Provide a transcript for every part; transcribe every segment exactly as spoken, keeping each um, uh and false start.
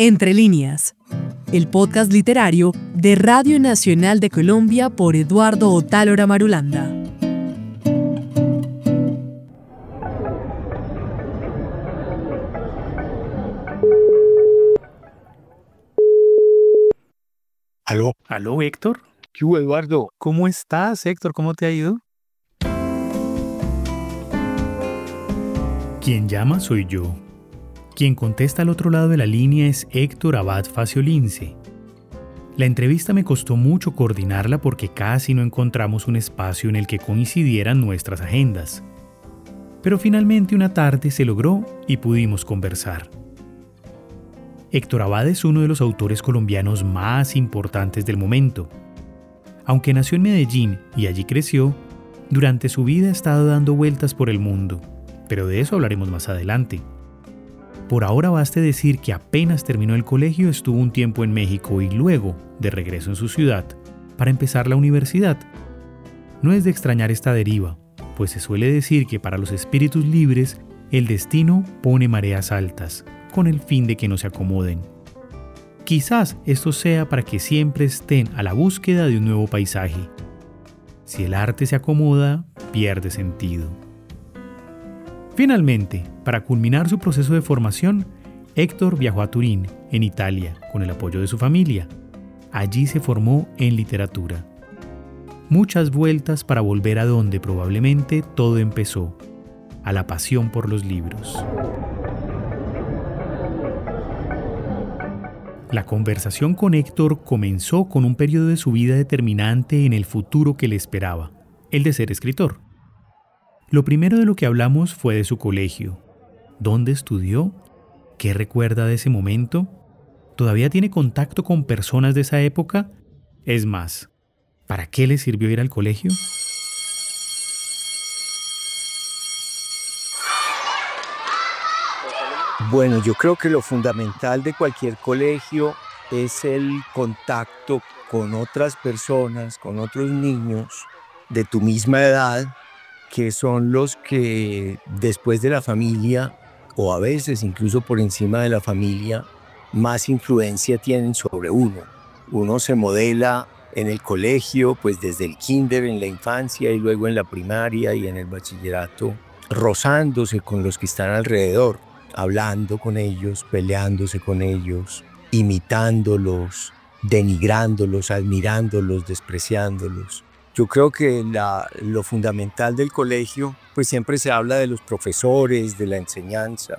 Entre líneas, el podcast literario de Radio Nacional de Colombia por Eduardo Otálora Marulanda. ¿Aló? ¿Aló, Héctor? ¿Qué hubo, Eduardo? ¿Cómo estás, Héctor? ¿Cómo te ha ido? Quien llama soy yo. Quien contesta al otro lado de la línea es Héctor Abad Faciolince. La entrevista me costó mucho coordinarla porque casi no encontramos un espacio en el que coincidieran nuestras agendas. Pero finalmente una tarde se logró y pudimos conversar. Héctor Abad es uno de los autores colombianos más importantes del momento. Aunque nació en Medellín y allí creció, durante su vida ha estado dando vueltas por el mundo, pero de eso hablaremos más adelante. Por ahora baste decir que apenas terminó el colegio estuvo un tiempo en México y luego, de regreso en su ciudad, para empezar la universidad. No es de extrañar esta deriva, pues se suele decir que para los espíritus libres el destino pone mareas altas, con el fin de que no se acomoden. Quizás esto sea para que siempre estén a la búsqueda de un nuevo paisaje. Si el arte se acomoda, pierde sentido. Finalmente, para culminar su proceso de formación, Héctor viajó a Turín, en Italia, con el apoyo de su familia. Allí se formó en literatura. Muchas vueltas para volver a donde probablemente todo empezó, a la pasión por los libros. La conversación con Héctor comenzó con un periodo de su vida determinante en el futuro que le esperaba, el de ser escritor. Lo primero de lo que hablamos fue de su colegio. ¿Dónde estudió? ¿Qué recuerda de ese momento? ¿Todavía tiene contacto con personas de esa época? Es más, ¿para qué le sirvió ir al colegio? Bueno, yo creo que lo fundamental de cualquier colegio es el contacto con otras personas, con otros niños de tu misma edad, que son los que después de la familia, o a veces incluso por encima de la familia, más influencia tienen sobre uno. Uno se modela en el colegio, pues desde el kinder, en la infancia y luego en la primaria y en el bachillerato, rozándose con los que están alrededor, hablando con ellos, peleándose con ellos, imitándolos, denigrándolos, admirándolos, despreciándolos. Yo creo que la, lo fundamental del colegio, pues siempre se habla de los profesores, de la enseñanza,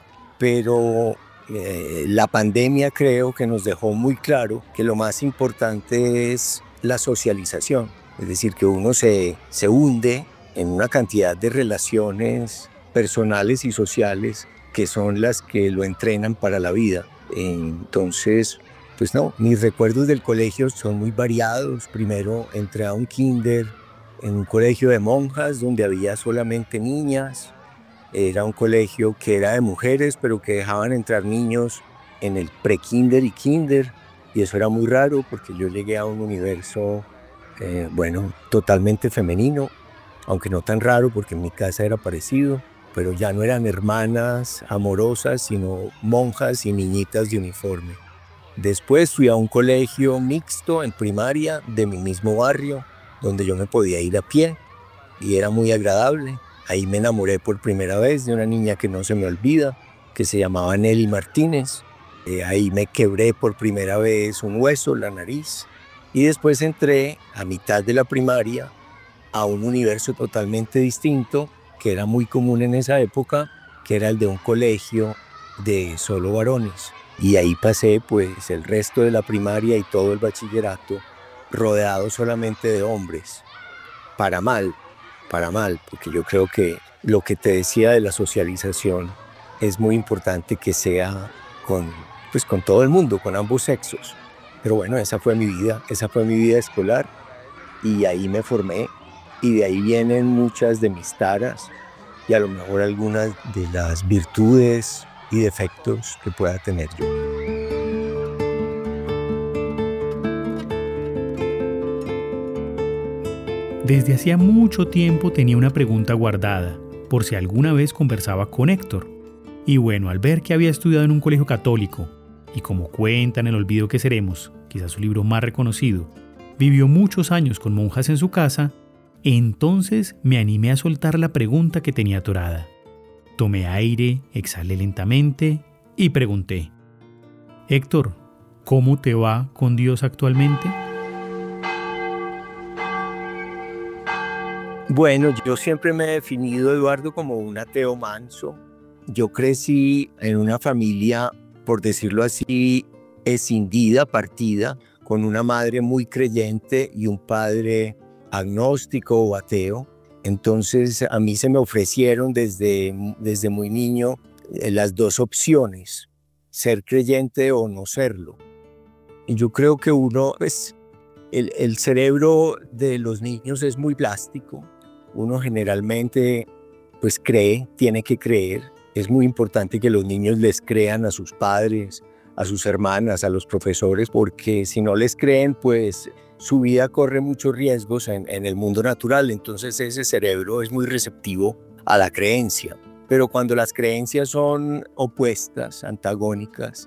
pero eh, la pandemia creo que nos dejó muy claro que lo más importante es la socialización, es decir, que uno se, se hunde en una cantidad de relaciones personales y sociales que son las que lo entrenan para la vida. Entonces, pues no, mis recuerdos del colegio son muy variados. Primero entré a un kinder en un colegio de monjas donde había solamente niñas. Era un colegio que era de mujeres, pero que dejaban entrar niños en el pre-kinder y kinder. Y eso era muy raro porque yo llegué a un universo, eh, bueno, totalmente femenino, aunque no tan raro porque en mi casa era parecido. Pero ya no eran hermanas amorosas, sino monjas y niñitas de uniforme. Después fui a un colegio mixto en primaria de mi mismo barrio, donde yo me podía ir a pie y era muy agradable. Ahí me enamoré por primera vez de una niña que no se me olvida, que se llamaba Nelly Martínez. Eh, ahí me quebré por primera vez un hueso, la nariz. Y después entré a mitad de la primaria a un universo totalmente distinto, que era muy común en esa época, que era el de un colegio de solo varones. Y ahí pasé pues el resto de la primaria y todo el bachillerato rodeado solamente de hombres. Para mal, para mal, porque yo creo que lo que te decía de la socialización es muy importante que sea con, pues, con todo el mundo, con ambos sexos. Pero bueno, esa fue mi vida, esa fue mi vida escolar y ahí me formé y de ahí vienen muchas de mis taras y a lo mejor algunas de las virtudes y defectos que pueda tener yo. Desde hacía mucho tiempo tenía una pregunta guardada, por si alguna vez conversaba con Héctor. Y bueno, al ver que había estudiado en un colegio católico y como cuenta en El olvido que seremos, quizás su libro más reconocido, vivió muchos años con monjas en su casa, entonces me animé a soltar la pregunta que tenía atorada. Tomé aire, exhalé lentamente y pregunté: Héctor, ¿cómo te va con Dios actualmente? Bueno, yo siempre me he definido, Eduardo, como un ateo manso. Yo crecí en una familia, por decirlo así, escindida, partida, con una madre muy creyente y un padre agnóstico o ateo. Entonces a mí se me ofrecieron desde, desde muy niño eh, las dos opciones, ser creyente o no serlo. Y yo creo que uno, pues, el, el cerebro de los niños es muy plástico. Uno generalmente pues cree, tiene que creer. Es muy importante que los niños les crean a sus padres, a sus hermanas, a los profesores, porque si no les creen, pues su vida corre muchos riesgos en, en el mundo natural. Entonces ese cerebro es muy receptivo a la creencia. Pero cuando las creencias son opuestas, antagónicas,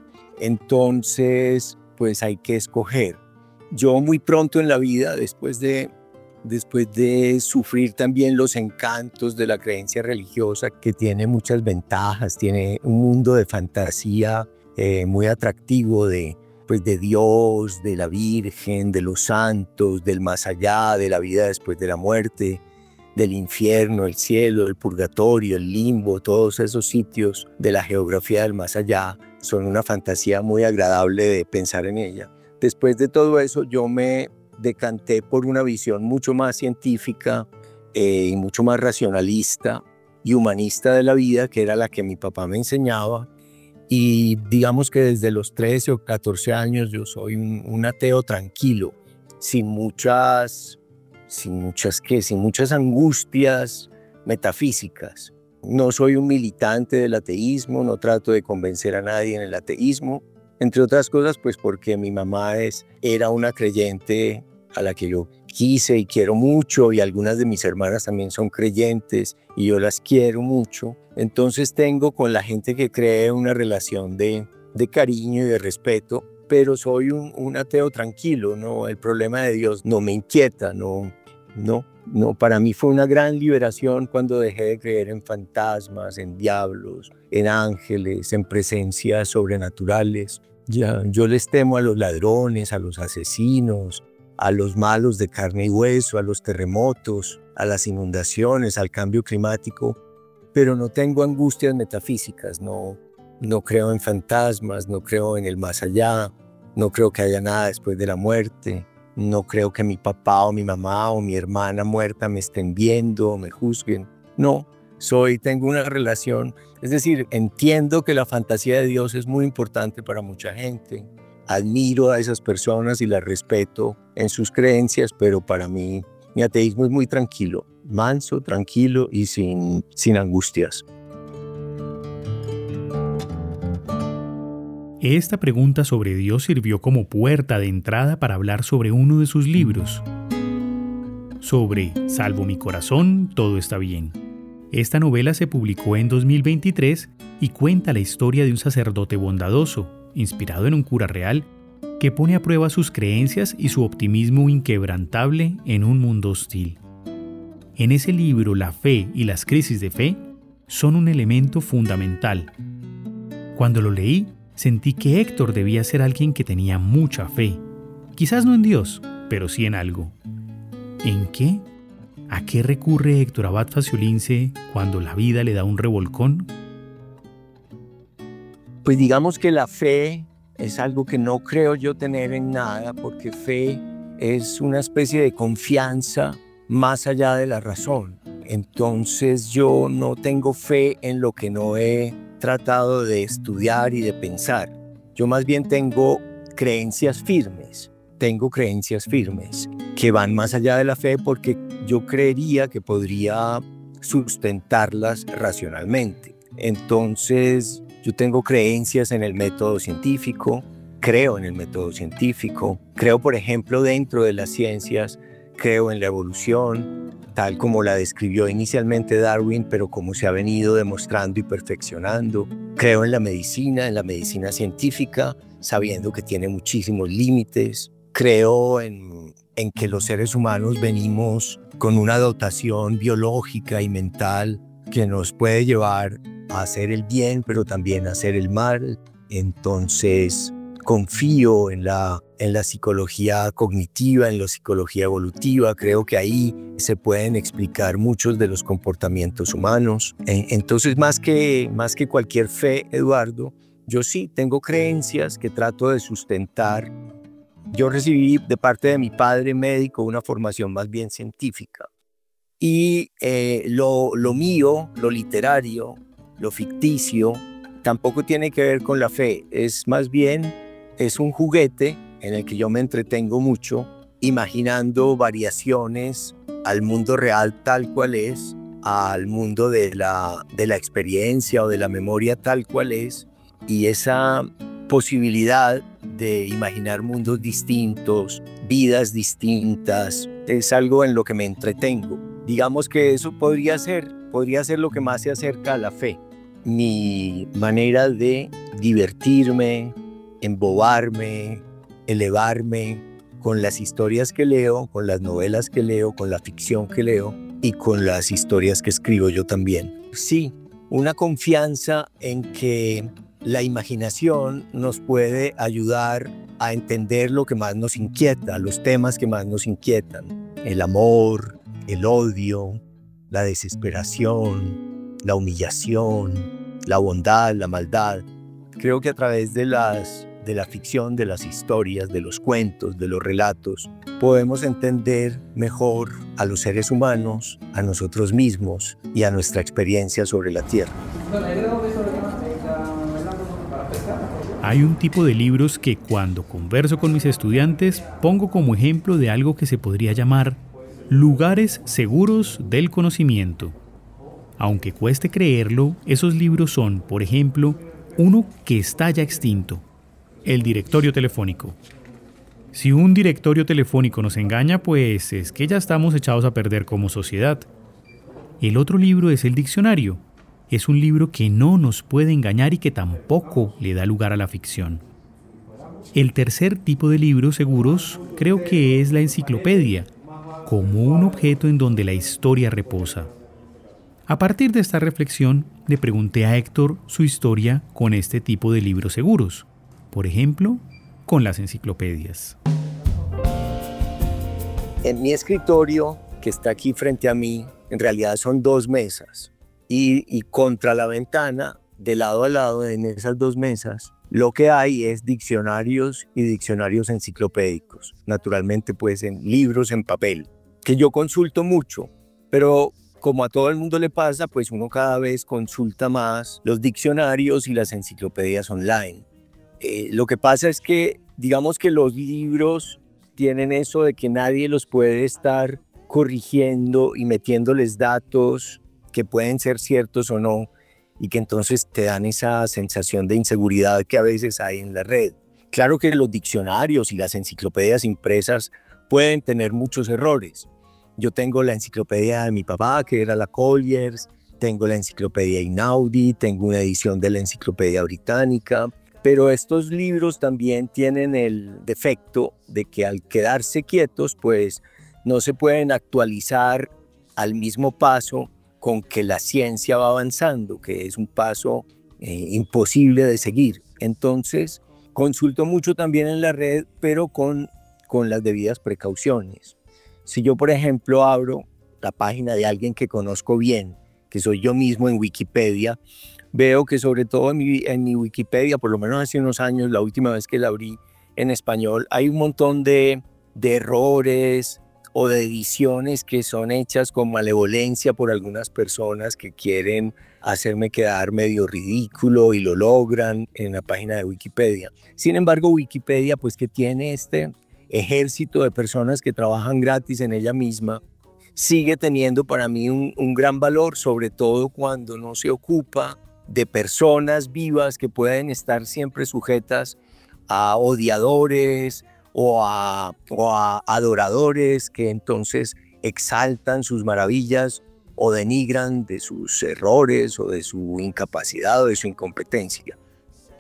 entonces pues hay que escoger. Yo muy pronto en la vida, después de después de sufrir también los encantos de la creencia religiosa, que tiene muchas ventajas, tiene un mundo de fantasía eh, muy atractivo de, pues de Dios, de la Virgen, de los santos, del más allá, de la vida después de la muerte, del infierno, el cielo, el purgatorio, el limbo. Todos esos sitios de la geografía del más allá son una fantasía muy agradable de pensar en ella. Después de todo eso, yo me decanté por una visión mucho más científica eh, y mucho más racionalista y humanista de la vida, que era la que mi papá me enseñaba. Y digamos que desde los trece o catorce años yo soy un, un ateo tranquilo, sin muchas, sin muchas, ¿qué? Sin muchas angustias metafísicas. No soy un militante del ateísmo, no trato de convencer a nadie en el ateísmo. Entre otras cosas, pues porque mi mamá es, era una creyente a la que yo quise y quiero mucho, y algunas de mis hermanas también son creyentes y yo las quiero mucho. Entonces tengo con la gente que cree una relación de, de cariño y de respeto, pero soy un, un ateo tranquilo, ¿no? El problema de Dios no me inquieta, no, no, no. Para mí fue una gran liberación cuando dejé de creer en fantasmas, en diablos, en ángeles, en presencias sobrenaturales. Ya, yo les temo a los ladrones, a los asesinos, a los malos de carne y hueso, a los terremotos, a las inundaciones, al cambio climático, pero no tengo angustias metafísicas, no, no creo en fantasmas, no creo en el más allá, no creo que haya nada después de la muerte, no creo que mi papá o mi mamá o mi hermana muerta me estén viendo o me juzguen. No, soy, tengo una relación, es decir, entiendo que la fantasía de Dios es muy importante para mucha gente. Admiro a esas personas y las respeto en sus creencias, pero para mí mi ateísmo es muy tranquilo, manso, tranquilo y sin, sin angustias. Esta pregunta sobre Dios sirvió como puerta de entrada para hablar sobre uno de sus libros, sobre Salvo mi corazón, todo está bien. Esta novela se publicó en dos mil veintitrés y cuenta la historia de un sacerdote bondadoso, inspirado en un cura real, que pone a prueba sus creencias y su optimismo inquebrantable en un mundo hostil. En ese libro, la fe y las crisis de fe son un elemento fundamental. Cuando lo leí, sentí que Héctor debía ser alguien que tenía mucha fe. Quizás no en Dios, pero sí en algo. ¿En qué? ¿A qué recurre Héctor Abad Faciolince cuando la vida le da un revolcón? Pues digamos que la fe es algo que no creo yo tener en nada, porque fe es una especie de confianza más allá de la razón. Entonces yo no tengo fe en lo que no he tratado de estudiar y de pensar. Yo más bien tengo creencias firmes, tengo creencias firmes que van más allá de la fe, porque yo creería que podría sustentarlas racionalmente. Entonces yo tengo creencias en el método científico, creo en el método científico, creo, por ejemplo, dentro de las ciencias, creo en la evolución, tal como la describió inicialmente Darwin, pero como se ha venido demostrando y perfeccionando. Creo en la medicina, en la medicina científica, sabiendo que tiene muchísimos límites. Creo en, en que los seres humanos venimos con una dotación biológica y mental que nos puede llevar a hacer el bien, pero también a hacer el mal. Entonces, confío en la, en la psicología cognitiva, en la psicología evolutiva. Creo que ahí se pueden explicar muchos de los comportamientos humanos. Entonces, más que, más que cualquier fe, Eduardo, yo sí tengo creencias que trato de sustentar. Yo recibí de parte de mi padre médico una formación más bien científica. Y eh, lo, lo mío, lo literario, lo ficticio, tampoco tiene que ver con la fe. Es más bien, es un juguete en el que yo me entretengo mucho, imaginando variaciones al mundo real tal cual es, al mundo de la, de la experiencia o de la memoria tal cual es, y esa posibilidad de imaginar mundos distintos, vidas distintas, es algo en lo que me entretengo. Digamos que eso podría ser, podría ser lo que más se acerca a la fe. Mi manera de divertirme, embobarme, elevarme con las historias que leo, con las novelas que leo, con la ficción que leo y con las historias que escribo yo también. Sí, una confianza en que la imaginación nos puede ayudar a entender lo que más nos inquieta, los temas que más nos inquietan. El amor, el odio, la desesperación, la humillación, la bondad, la maldad. Creo que a través de, las, de la ficción, de las historias, de los cuentos, de los relatos, podemos entender mejor a los seres humanos, a nosotros mismos y a nuestra experiencia sobre la Tierra. Hay un tipo de libros que cuando converso con mis estudiantes pongo como ejemplo de algo que se podría llamar lugares seguros del conocimiento. Aunque cueste creerlo, esos libros son, por ejemplo, uno que está ya extinto, el directorio telefónico. Si un directorio telefónico nos engaña, pues es que ya estamos echados a perder como sociedad. El otro libro es el diccionario. Es un libro que no nos puede engañar y que tampoco le da lugar a la ficción. El tercer tipo de libros seguros creo que es la enciclopedia, como un objeto en donde la historia reposa. A partir de esta reflexión, le pregunté a Héctor su historia con este tipo de libros seguros, por ejemplo, con las enciclopedias. En mi escritorio, que está aquí frente a mí, en realidad son dos mesas. Y, y contra la ventana, de lado a lado en esas dos mesas, lo que hay es diccionarios y diccionarios enciclopédicos. Naturalmente, pues en libros en papel, que yo consulto mucho, pero como a todo el mundo le pasa, pues uno cada vez consulta más los diccionarios y las enciclopedias online. Eh, lo que pasa es que, digamos que los libros tienen eso de que nadie los puede estar corrigiendo y metiéndoles datos que pueden ser ciertos o no, y que entonces te dan esa sensación de inseguridad que a veces hay en la red. Claro que los diccionarios y las enciclopedias impresas pueden tener muchos errores. Yo tengo la enciclopedia de mi papá, que era la Collier's, tengo la enciclopedia Einaudi, tengo una edición de la enciclopedia británica, pero estos libros también tienen el defecto de que al quedarse quietos, pues no se pueden actualizar al mismo paso con que la ciencia va avanzando, que es un paso eh, imposible de seguir. Entonces, consulto mucho también en la red, pero con, con las debidas precauciones. Si yo, por ejemplo, abro la página de alguien que conozco bien, que soy yo mismo en Wikipedia, veo que sobre todo en mi, en mi Wikipedia, por lo menos hace unos años, la última vez que la abrí en español, hay un montón de, de errores o de ediciones que son hechas con malevolencia por algunas personas que quieren hacerme quedar medio ridículo y lo logran en la página de Wikipedia. Sin embargo, Wikipedia, pues que tiene este ejército de personas que trabajan gratis en ella misma, sigue teniendo para mí un, un gran valor, sobre todo cuando no se ocupa de personas vivas que pueden estar siempre sujetas a odiadores o a, o a adoradores que entonces exaltan sus maravillas o denigran de sus errores o de su incapacidad o de su incompetencia.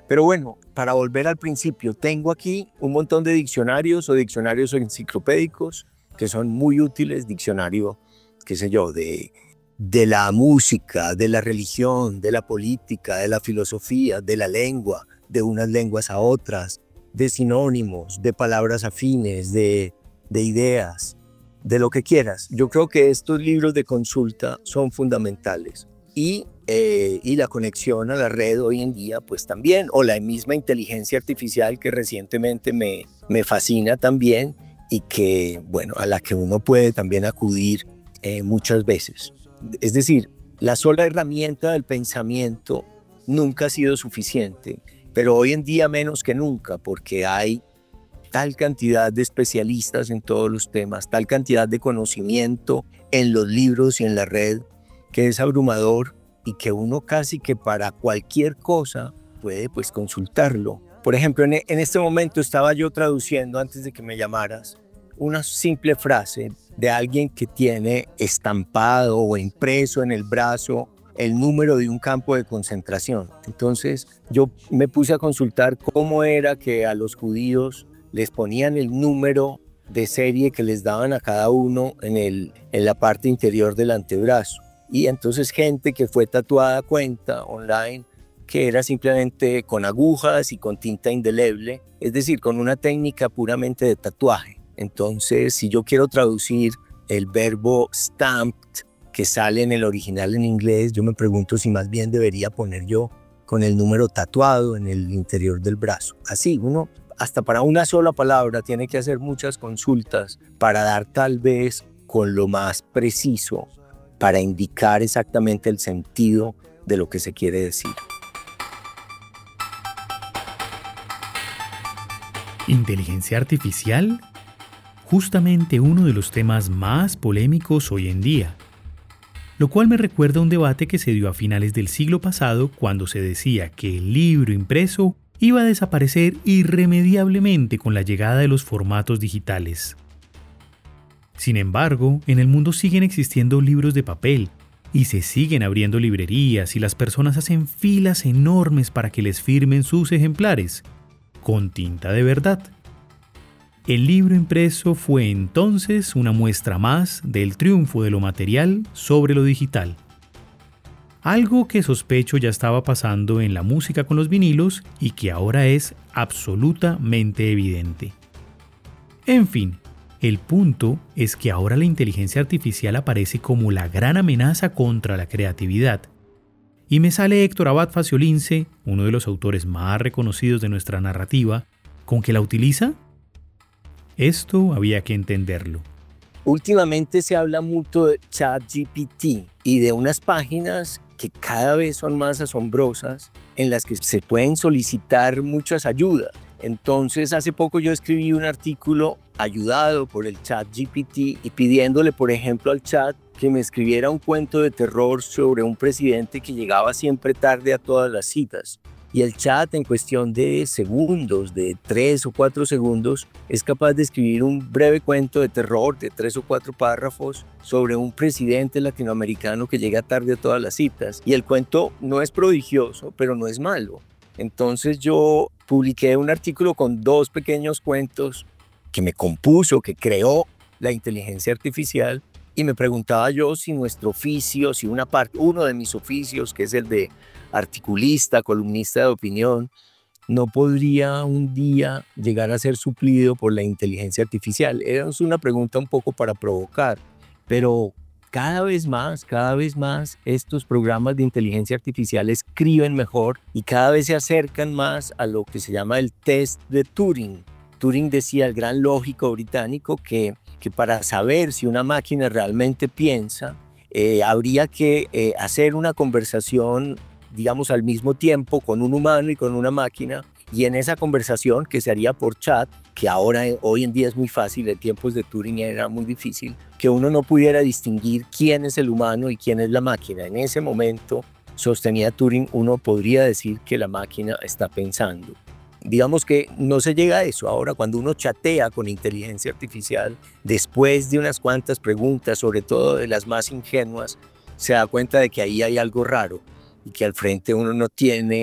Pero bueno, para volver al principio, tengo aquí un montón de diccionarios o diccionarios enciclopédicos que son muy útiles, diccionario, qué sé yo, de, de la música, de la religión, de la política, de la filosofía, de la lengua, de unas lenguas a otras, de sinónimos, de palabras afines, de, de ideas, de lo que quieras. Yo creo que estos libros de consulta son fundamentales. Y, eh, y la conexión a la red hoy en día, pues también, o la misma inteligencia artificial que recientemente me, me fascina también y que, bueno, a la que uno puede también acudir eh, muchas veces. Es decir, la sola herramienta del pensamiento nunca ha sido suficiente, pero hoy en día menos que nunca, porque hay tal cantidad de especialistas en todos los temas, tal cantidad de conocimiento en los libros y en la red, que es abrumador y que uno casi que para cualquier cosa puede pues consultarlo. Por ejemplo, en, en este momento estaba yo traduciendo, antes de que me llamaras, una simple frase de alguien que tiene estampado o impreso en el brazo el número de un campo de concentración. Entonces yo me puse a consultar cómo era que a los judíos les ponían el número de serie que les daban a cada uno en, el, en la parte interior del antebrazo. Y entonces gente que fue tatuada cuenta online que era simplemente con agujas y con tinta indeleble, es decir, con una técnica puramente de tatuaje. Entonces, si yo quiero traducir el verbo stamped, que sale en el original en inglés, yo me pregunto si más bien debería poner yo con el número tatuado en el interior del brazo. Así, uno hasta para una sola palabra tiene que hacer muchas consultas para dar tal vez con lo más preciso, para indicar exactamente el sentido de lo que se quiere decir. ¿Inteligencia artificial? Justamente uno de los temas más polémicos hoy en día. Lo cual me recuerda a un debate que se dio a finales del siglo pasado cuando se decía que el libro impreso iba a desaparecer irremediablemente con la llegada de los formatos digitales. Sin embargo, en el mundo siguen existiendo libros de papel y se siguen abriendo librerías y las personas hacen filas enormes para que les firmen sus ejemplares, con tinta de verdad. El libro impreso fue entonces una muestra más del triunfo de lo material sobre lo digital. Algo que sospecho ya estaba pasando en la música con los vinilos y que ahora es absolutamente evidente. En fin, el punto es que ahora la inteligencia artificial aparece como la gran amenaza contra la creatividad. Y me sale Héctor Abad Faciolince, uno de los autores más reconocidos de nuestra narrativa, ¿con que la utiliza? Esto había que entenderlo. Últimamente se habla mucho de ChatGPT y de unas páginas que cada vez son más asombrosas en las que se pueden solicitar muchas ayudas. Entonces, hace poco yo escribí un artículo ayudado por el ChatGPT y pidiéndole, por ejemplo, al chat que me escribiera un cuento de terror sobre un presidente que llegaba siempre tarde a todas las citas. Y el chat, en cuestión de segundos, de tres o cuatro segundos, es capaz de escribir un breve cuento de terror de tres o cuatro párrafos sobre un presidente latinoamericano que llega tarde a todas las citas. Y el cuento no es prodigioso, pero no es malo. Entonces yo publiqué un artículo con dos pequeños cuentos que me compuso, que creó la inteligencia artificial, y me preguntaba yo si nuestro oficio, si una parte, uno de mis oficios, que es el de articulista, columnista de opinión, no podría un día llegar a ser suplido por la inteligencia artificial. Era una pregunta un poco para provocar, pero cada vez más, cada vez más estos programas de inteligencia artificial escriben mejor y cada vez se acercan más a lo que se llama el test de Turing. Turing decía, el gran lógico británico, que, que para saber si una máquina realmente piensa, eh, habría que eh, hacer una conversación, digamos, al mismo tiempo con un humano y con una máquina, y en esa conversación, que se haría por chat, que ahora hoy en día es muy fácil, en tiempos de Turing era muy difícil, que uno no pudiera distinguir quién es el humano y quién es la máquina. En ese momento, sostenía Turing, uno podría decir que la máquina está pensando. Digamos que no se llega a eso. Ahora, cuando uno chatea con inteligencia artificial, después de unas cuantas preguntas, sobre todo de las más ingenuas, se da cuenta de que ahí hay algo raro y que al frente uno no tiene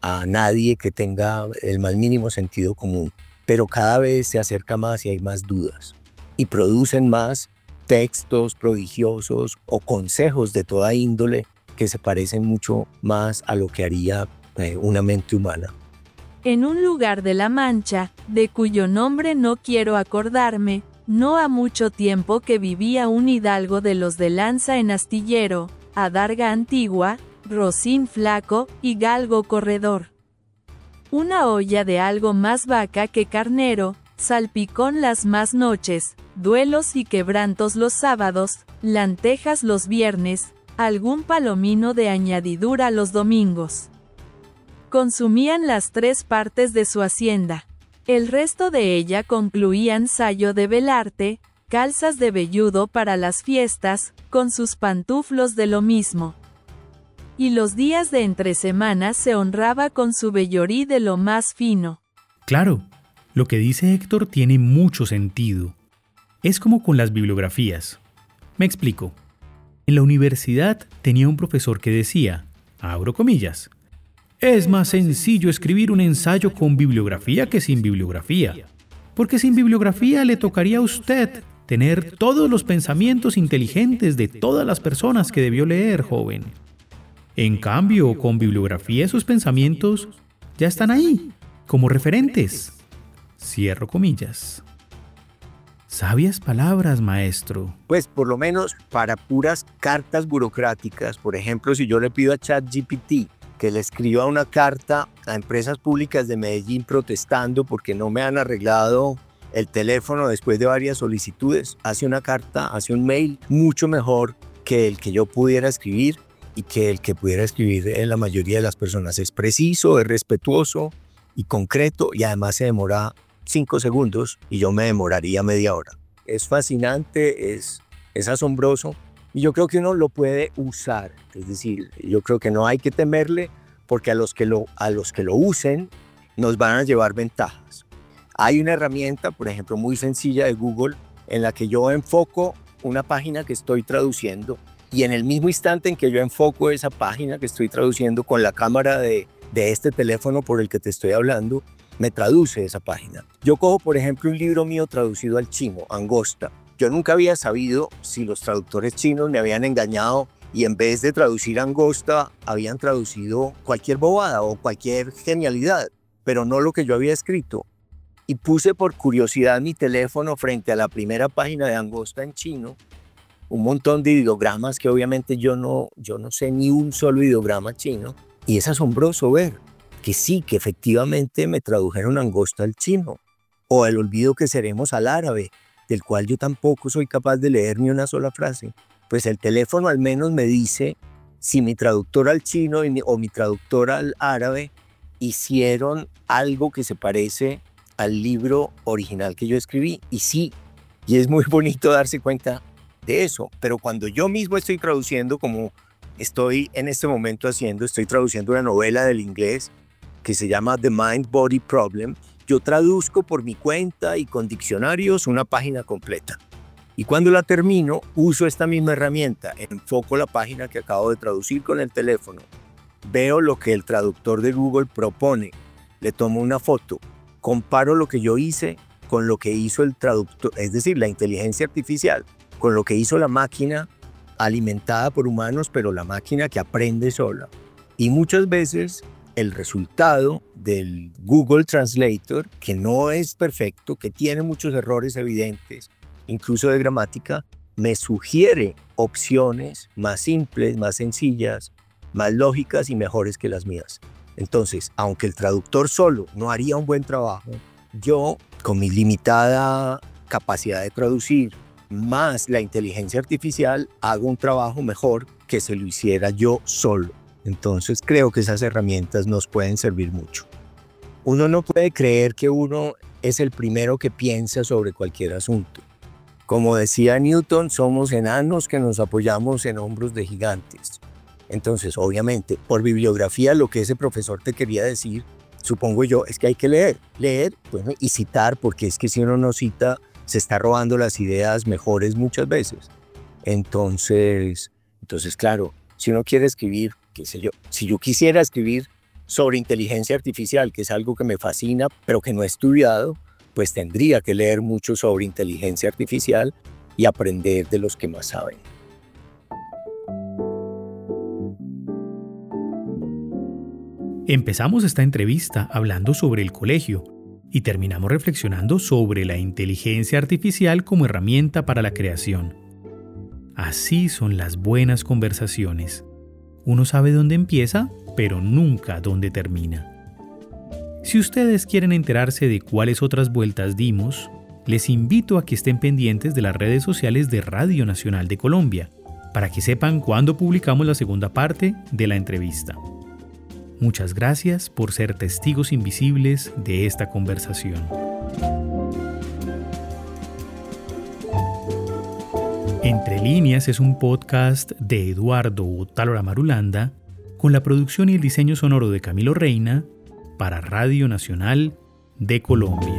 a nadie que tenga el más mínimo sentido común, pero cada vez se acerca más y hay más dudas y producen más textos prodigiosos o consejos de toda índole que se parecen mucho más a lo que haría eh, una mente humana. En un lugar de la Mancha, de cuyo nombre no quiero acordarme, no ha mucho tiempo que vivía un hidalgo de los de lanza en astillero, adarga antigua, rocín flaco y galgo corredor. Una olla de algo más vaca que carnero, salpicón las más noches, duelos y quebrantos los sábados, lantejas los viernes, algún palomino de añadidura los domingos. Consumían las tres partes de su hacienda. El resto de ella concluían sayo de velarte, calzas de velludo para las fiestas, con sus pantuflos de lo mismo. Y los días de entre semana se honraba con su vellorí de lo más fino. Claro, lo que dice Héctor tiene mucho sentido. Es como con las bibliografías. Me explico. En la universidad tenía un profesor que decía, abro comillas, es más sencillo escribir un ensayo con bibliografía que sin bibliografía, porque sin bibliografía le tocaría a usted tener todos los pensamientos inteligentes de todas las personas que debió leer, joven. En cambio, con bibliografía esos pensamientos ya están ahí, como referentes. Cierro comillas. Sabias palabras, maestro. Pues por lo menos para puras cartas burocráticas, por ejemplo, si yo le pido a ChatGPT que le escriba una carta a empresas públicas de Medellín protestando porque no me han arreglado el teléfono después de varias solicitudes, hace una carta, hace un mail mucho mejor que el que yo pudiera escribir y que el que pudiera escribir en la mayoría de las personas. Es preciso, es respetuoso y concreto y además se demora cinco segundos y yo me demoraría media hora. Es fascinante, es, es asombroso. Y yo creo que uno lo puede usar, es decir, yo creo que no hay que temerle porque a los que lo, a los que lo usen nos van a llevar ventajas. Hay una herramienta, por ejemplo, muy sencilla de Google en la que yo enfoco una página que estoy traduciendo y en el mismo instante en que yo enfoco esa página que estoy traduciendo con la cámara de, de este teléfono por el que te estoy hablando, me traduce esa página. Yo cojo, por ejemplo, un libro mío traducido al chino, Angosta. Yo nunca había sabido si los traductores chinos me habían engañado y en vez de traducir angosta, habían traducido cualquier bobada o cualquier genialidad, pero no lo que yo había escrito. Y puse por curiosidad mi teléfono frente a la primera página de angosta en chino, un montón de ideogramas que obviamente yo no, yo no sé ni un solo ideograma chino, y es asombroso ver que sí, que efectivamente me tradujeron angosta al chino, o el olvido que seremos al árabe, del cual yo tampoco soy capaz de leer ni una sola frase. Pues el teléfono al menos me dice si mi traductor al chino o mi traductor al árabe hicieron algo que se parece al libro original que yo escribí. Y sí, y es muy bonito darse cuenta de eso. Pero cuando yo mismo estoy traduciendo, como estoy en este momento haciendo, estoy traduciendo una novela del inglés que se llama The Mind-Body Problem, yo traduzco por mi cuenta y con diccionarios una página completa. Y cuando la termino, uso esta misma herramienta. Enfoco la página que acabo de traducir con el teléfono. Veo lo que el traductor de Google propone. Le tomo una foto. Comparo lo que yo hice con lo que hizo el traductor, es decir, la inteligencia artificial, con lo que hizo la máquina alimentada por humanos, pero la máquina que aprende sola. Y muchas veces el resultado del Google Translator, que no es perfecto, que tiene muchos errores evidentes, incluso de gramática, me sugiere opciones más simples, más sencillas, más lógicas y mejores que las mías. Entonces, aunque el traductor solo no haría un buen trabajo, yo, con mi limitada capacidad de traducir, más la inteligencia artificial, hago un trabajo mejor que si lo hiciera yo solo. Entonces creo que esas herramientas nos pueden servir mucho. Uno no puede creer que uno es el primero que piensa sobre cualquier asunto. Como decía Newton, somos enanos que nos apoyamos en hombros de gigantes. Entonces, obviamente, por bibliografía, lo que ese profesor te quería decir, supongo yo, es que hay que leer. Leer, bueno, y citar, porque es que si uno no cita, se está robando las ideas mejores muchas veces. Entonces, entonces claro, si uno quiere escribir, qué sé yo, si yo quisiera escribir sobre inteligencia artificial, que es algo que me fascina, pero que no he estudiado, pues tendría que leer mucho sobre inteligencia artificial y aprender de los que más saben. Empezamos esta entrevista hablando sobre el colegio y terminamos reflexionando sobre la inteligencia artificial como herramienta para la creación. Así son las buenas conversaciones. Uno sabe dónde empieza, pero nunca dónde termina. Si ustedes quieren enterarse de cuáles otras vueltas dimos, les invito a que estén pendientes de las redes sociales de Radio Nacional de Colombia, para que sepan cuándo publicamos la segunda parte de la entrevista. Muchas gracias por ser testigos invisibles de esta conversación. Entre Líneas es un podcast de Eduardo Otálora Marulanda, con la producción y el diseño sonoro de Camilo Reina, para Radio Nacional de Colombia.